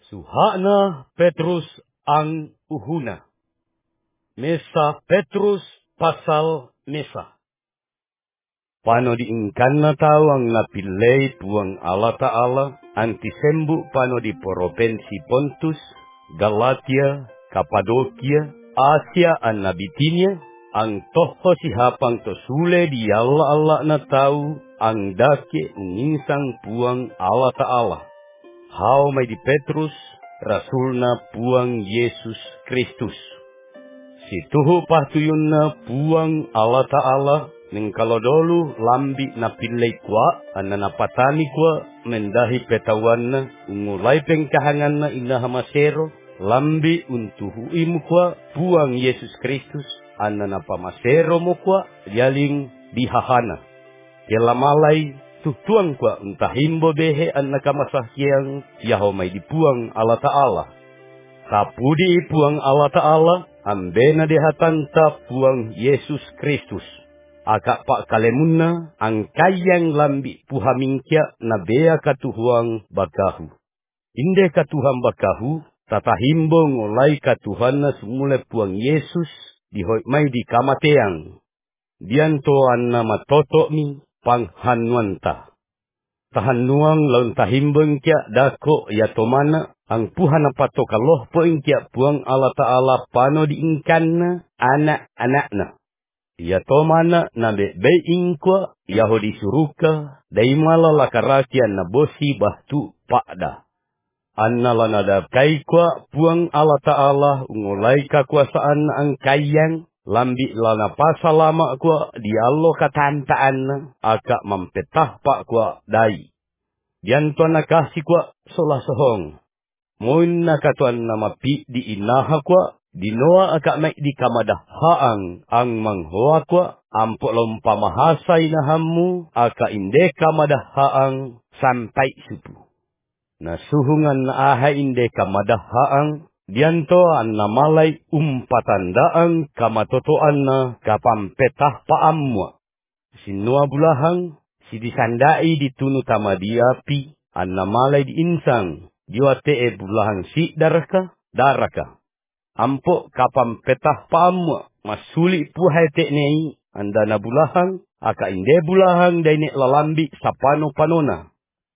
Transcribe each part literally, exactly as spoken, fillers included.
Suhana Petrus ang uhuna. Mesa Petrus pasal mesa. Pano diingkan na tao ang napilay puang Allah Ta'ala, antisembu pano di provinsi Pontus, Galatia, Kapadokia, Asia an Nabitinia, ang toho sihapang to sule di Allah Allah na tao, ang dake unginsang puang Allah Ta'ala. Hao may di Petrus, rasul na puang Yesus Kristus. Si tuho pahtuyun na puang Allah Ta'ala, ning kalodolu lambi na pilay kwa, ana napatani kwa, mendahi petawan na, ungulay pengkahangan na inahamasero, lambi untuhui mo kwa, puang Yesus Kristus, ana napamasero mo kwa, yaling dihahana. Yalamalay, tutuang kwa untahimbo behe an nakamasahyang yaho may dipuang Allah Ta'ala. Kapudi puang Allah Ta'ala, ambena dehatanta puang Yesus Kristus. Akak pak kalemunna, ang kayang lambi puhamingkya na bea katuhuang bakahu. Inde katuhang bakahu, tatahimbo ngolay katuhan na sumule puang Yesus, dihoy may di kamateang. Diantoan na matoto mi, panghanwanta. Tahanuang laun tahimbang kya dako yatomana, ang puhan na patokaloh po kya puang Allah Ta'ala pano diingkan na anak-anak na. Yatomana na bebeing kwa yahudi suruka, daimala lakarakian na bosi bahtu pakda. Annala nadapkai kwa puang Allah Ta'ala ungulay kakuasaan ang kayang, lambi lana pasalama kwa diallo katantaan na, aka mampetah pak kwa dai. Dianto na kasi kwa solah sohong. Moin na katuan na mapi di inaha kwa, dinoa aka may di kamadahaang ang manghoa kwa, ampo lom pamahasay na hamu, aka inde kamadahaang sampai supu. Nasuhungan na aha inde kamadahaang, dianto an namalay umpatandaang kamatotoan na kapampetah paamwa. Sinua bulahang, si disandai ditunu tama diapi, an namalay diinsang, diwate e bulahang si daraka, daraka. Ampo kapampetah paamwa, masuli puhay te nei, anda na bulahang, aka inde bulahang dainek lalambi sa pano-panona.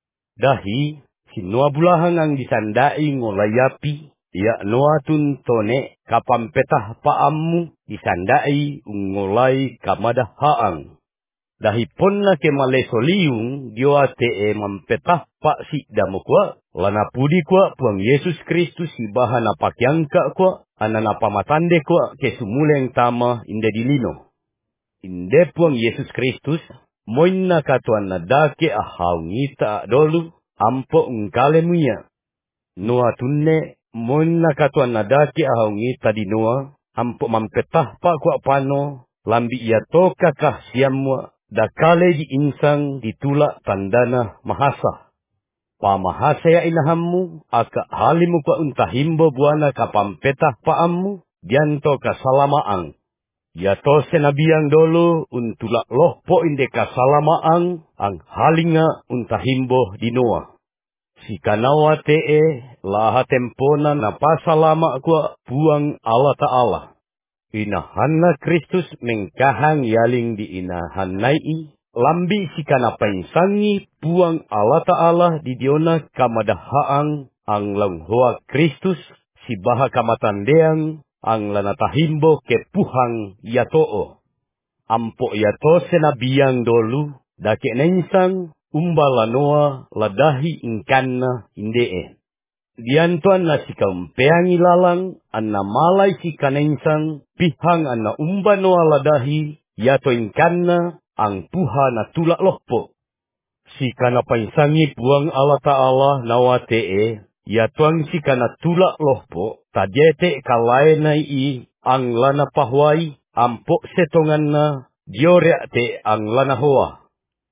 Dahi, sinua bulahang ang disandai ngolayapi, ya noatun tone kapampetah paamu disandai ungolai kamadahaang. Dahipon na ke malesoliung dioate e mampetah pa si damo kwa, lanapudi kwa puang Yesus Kristus ibahan napakyangka kwa, anana pamatande kwa ke sumuleng tama inde dilino. Inde puang Yesus Kristus, moin na katuan na dake ahaw ngita dolu, ampo ngkale muya. Noa tunne, moin na katuan na dake ahaw ngita di noa, ampo mampetah pa kwa pano, lambi iya toka kah siamwa, dakale di insang ditulak tandana mahasa. Pamahasa ya inahammu, aka halimu kwa untahimbo buana kapampetah paamu, dianto kasalamaang. Yato senabiyang dolo untulak lohpo inde kasalamaang, ang halinga untahimbo dinoa. Si kanawa te laha tempona na pasalama kwa puang Allah Ta'ala. Inahanna Kristus mengkahang yaling di inahanai, lambi si kanapaisangi puang Allah Ta'ala di diona kamadahaang ang langhoa Kristus, si baha kamatandeang ang lanatahimbo ke puhang yatoo. Ampo yato senabiyang dolu, dake nensang umbalanoa ladahi ingkanna indee. Diantuan na si kampeangi lalang, an namalay si kanensang, pihang an na umbanoa ladahi, yato ingkanna, ang puha na tulak lohpo. Si kanapaisangi puang Allah Ta'ala nawatee, yatuang si kanatulak lohpo, tadete kalaenay i, ang lana pahway, ampo setongan na, dioreak te ang lana hoa.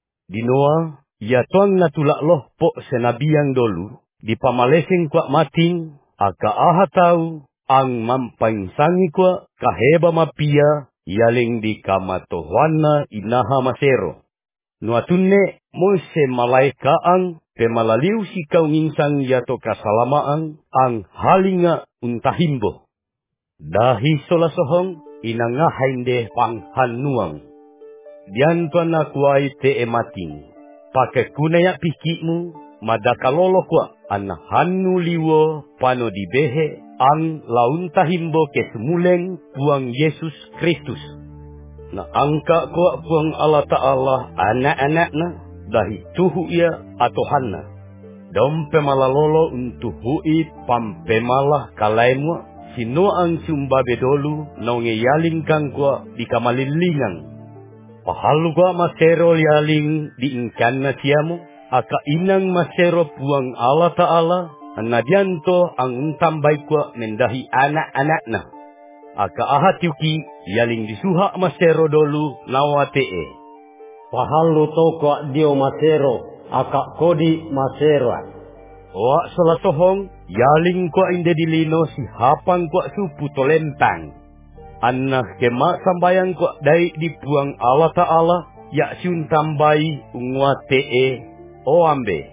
Dinoa, yatuang natulak lohpo senabiyang dolu, di pamalesing kwa mating, aka aha tau, ang mampaisangi kwa kaheba mapia, yaling di kamatohwana inaha masero. Nuatunne, Mose malaikaang, pemalaliu si kau nginsang yato kasalamaan ang halinga untahimbo. Dahi sola sohong inangahainde panghanuang. Dian tuan nakuai te emating. Pakai kunaya pikimu madakalolo kwa anahanu liwo pano dibehe ang launtahimbo kesemuleng puang Yesus Kristus. Na angka kwa puang Allah Ta'ala anak-anakna dahi tuhu ia atau hanna. Dom pemalalo untuk hui pampemalah kalaimu sino ang sumbabe dolu naunge yaling kang kwa di kamalilingang. Pahalu kwa masero yaling diingkan na siyamu aka inang masero puang Allah Ta'ala anadianto ang tambay kwa mendahi anak-anakna. Aka ahat yuki yaling disuha masero dolu nawatee. Pahalu toko dio masero aka kodi masero. Wa salatohong yaling kwa inde dilino si hapang kwa supu tolempang. Anna kema sambayang kwa dai dipuang Allah Ta'ala ya siun tambai ungwatee o ambe.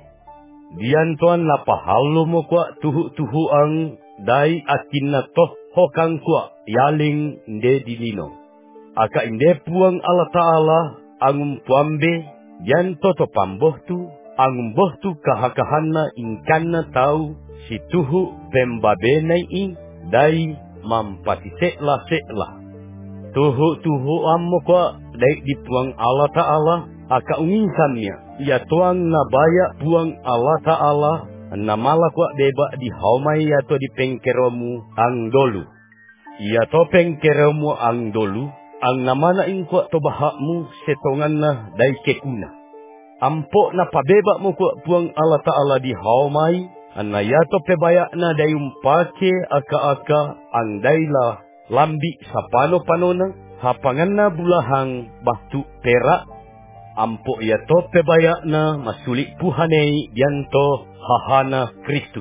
Dian tuan la pahalu mo kwa tuhu-tuhu ang dai akinna toh hokang kwa yaling inde dilino. Aka inde puang Allah Ta'ala ang puambe dian toto pamboh tu ang boh tu kahakahanna ingkanna tau si tuhu pembabenai i dai mampatiseklah-seklah. Tuhu-tuhu ammo kwa dai dipuang Allah Ta'ala aka unginsannya ia tuang nabaya puang Allah Ta'ala namala kwa beba di haumai atau di pengkeromu ang dolu. Ia to pengkeromu ang dolu ang namana ing kwa to bahakmu setongan na dai kekuna. Ampok na pabeba mo kwa puang Allah Ta'ala di haumai anna yato pebayak na dayum pake aka-aka ang dayla lambi sa pano-panona hapangan na bulahang batu perak. Ampok yato pebayak na masulik puhanei dianto hahana Kristus.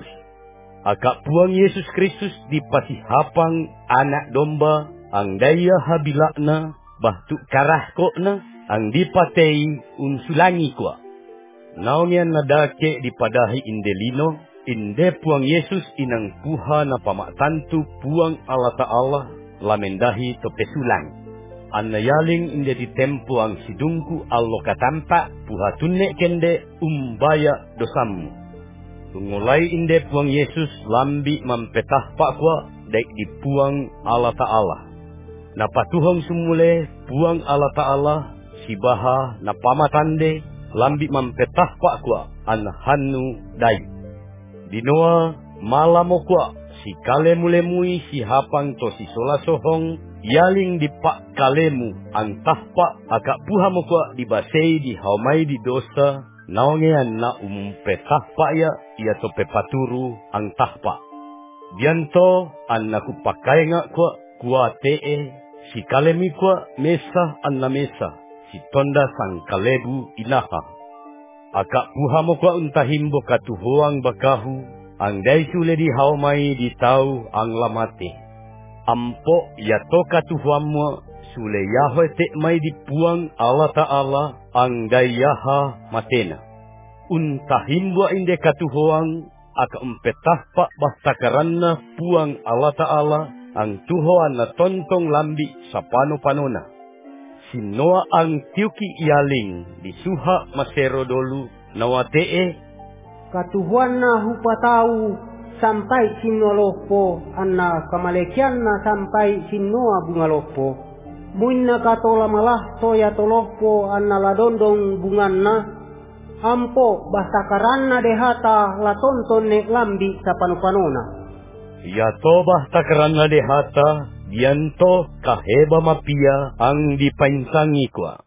Aka puang Yesus Kristus dipasihapang anak domba ang daya habilakna batu karah kokna ang dipatei unsulangi kwa. Naungian nadake dipadahi indelino inde puang Yesus inang puha na pamaktantu puang Allah Ta'ala lamendahi to pesulang. Anna yaling inde ditempo ang sidungku allo katampa puha tunne kende umbaya dosamu. Tungulai inde puang Yesus lambi mampetah pakwa daik di puang Allah Ta'ala. Napatuhong sumule puang Allah Ta'ala sibaha na pamatande lambi mampetah pakwa anhanu dai. Dinoa malamo kwa si kalemu lemui si hapang to si sola sohong yaling di pak kalemu ang tahpa akak puha mo kwa di basei di haumai di dosa naongean na umpetahpa ya ia to pepaturu ang tahpa. Dianto an naku pakai ngak kwa kwa tee si kalemi kwa mesa an na mesa si tonda sang kalebu inaha. Akak puha mo kwa untahimbo katuhoang bakahu ang dai sule di haumai di tau ang lamate. Ampo yato katuhuammo sule yahoe te mai di puang Allah Ta'ala ang dai yaha matena. Untahimbo inde katuhoang aka umpetah pak bahtakaranna puang Allah Ta'ala ang tuhoan na tontong lambi sa pano-panona. Sinoa ang tiuki yaling di suha masero dolu nawatee. Katuhuan na hupatau sampai sinolopo anna kamalekian na sampai sinoa bungalopo. Muinna katola malah toya tolopo anna ladondong bunganna. Ampo bahtakaranna dehata la tonton ne lambi sa pano-panona. Ya to bahtakaranna dehata dianto kaheba mapia ang dipainsangi kwa.